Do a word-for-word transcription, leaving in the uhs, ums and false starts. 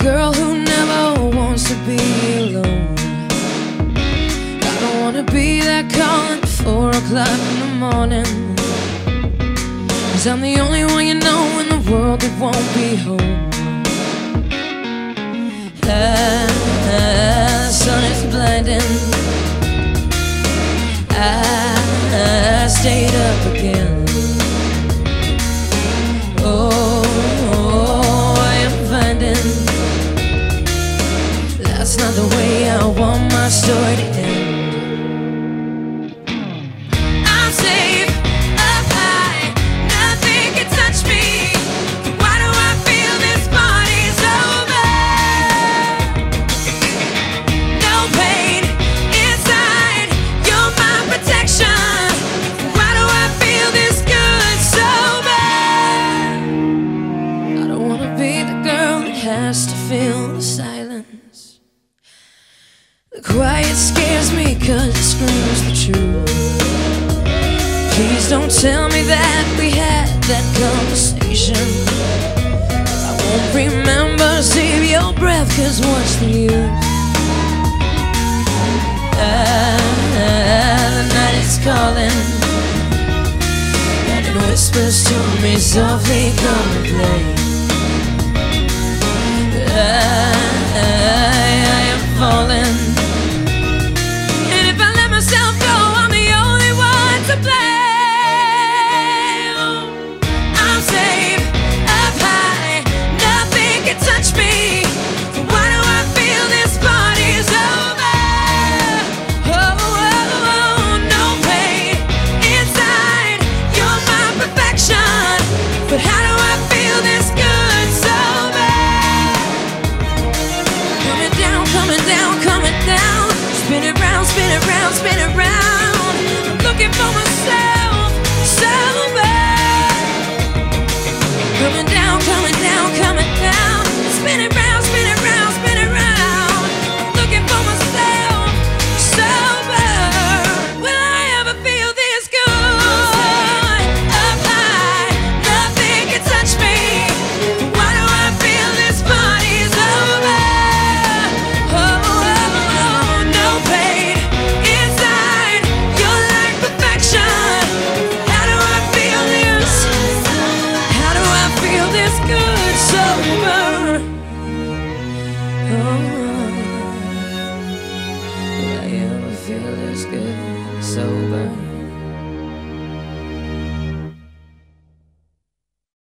girl who never wants to be alone. I don't wanna be that calling at four o'clock in the morning, 'cause I'm the only one you know in the world that won't be home. Ah, the sun is blinding. I, I stayed up again. Oh, oh, I am finding that's not the way I want my story to end. I'm safe up high, nothing can touch me. Why do I feel this party's over? No pain inside, you're my protection. Why do I feel this good sober? I don't wanna be the girl that has to feel the silence. The quiet scares me 'cause it screams the truth. Please don't tell me that we had that conversation. I won't remember to save your breath, 'cause what's the use? Ah, the night is calling, and it whispers to me softly, come and play. I, I am falling, and if I let myself go, I'm the only one to blame. I'm safe up high, nothing can touch me. Why do I feel this party's over? Oh, oh, oh, no pain inside, you're my perfection. But how do I feel this good sober? Coming down, coming down, coming down. Spin it round, spin it round, spin it round. I'm looking for myself, sober. Coming down, coming down, coming down. Spin it round, spin it round, spin it round. I'm looking for myself, sober. Will I ever feel this good? Up high, nothing can touch me. Why do I feel this party's over? Oh, oh, oh, no pain inside, you're like perfection. How do I feel this? How do I feel this good sober? Oh, will I ever feel this good sober?